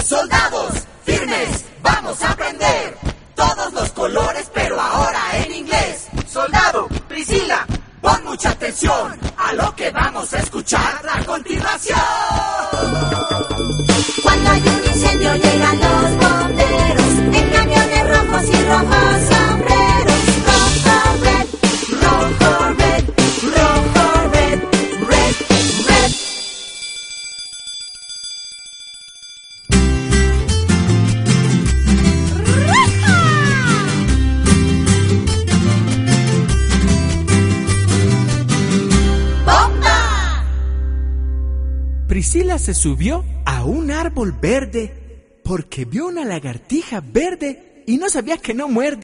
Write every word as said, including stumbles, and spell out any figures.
Soldados, firmes, vamos a aprender todos los colores, pero ahora en inglés. Soldado, Priscila, pon mucha atención a lo que vamos a escuchar a continuación. Cuando hay un incendio llegan los bomberos en camiones rojos y rojos sombreros. Rojo, red, rojo, red, rojo, red, red, red. ¡Bomba! Priscila se subió a un árbol verde porque vio una lagartija verde y no sabía que no muerde.